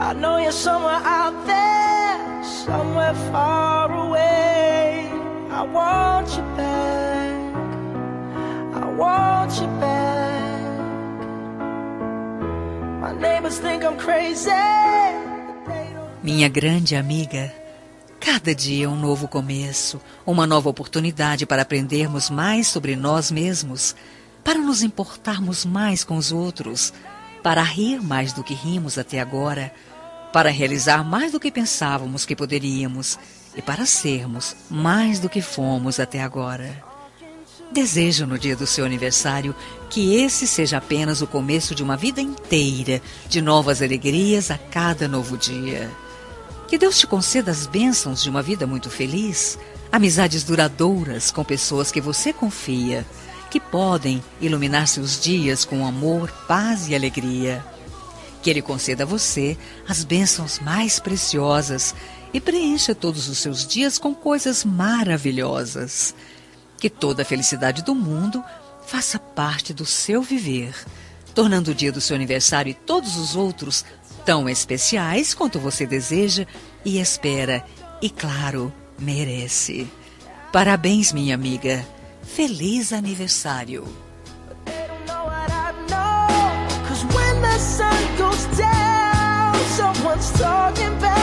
I know you're somewhere out there, somewhere far away. I want you back, I want you back. My neighbors think I'm crazy. Minha grande amiga, cada dia é um novo começo, uma nova oportunidade para aprendermos mais sobre nós mesmos, para nos importarmos mais com os outros, para rir mais do que rimos até agora, para realizar mais do que pensávamos que poderíamos e para sermos mais do que fomos até agora. Desejo no dia do seu aniversário que esse seja apenas o começo de uma vida inteira, de novas alegrias a cada novo dia. Que Deus te conceda as bênçãos de uma vida muito feliz, amizades duradouras com pessoas que você confia, que podem iluminar seus dias com amor, paz e alegria. Que Ele conceda a você as bênçãos mais preciosas e preencha todos os seus dias com coisas maravilhosas. Que toda a felicidade do mundo faça parte do seu viver, tornando o dia do seu aniversário e todos os outros tão especiais quanto você deseja e espera e, claro, merece. Parabéns, minha amiga. Feliz aniversário. Someone's talking back.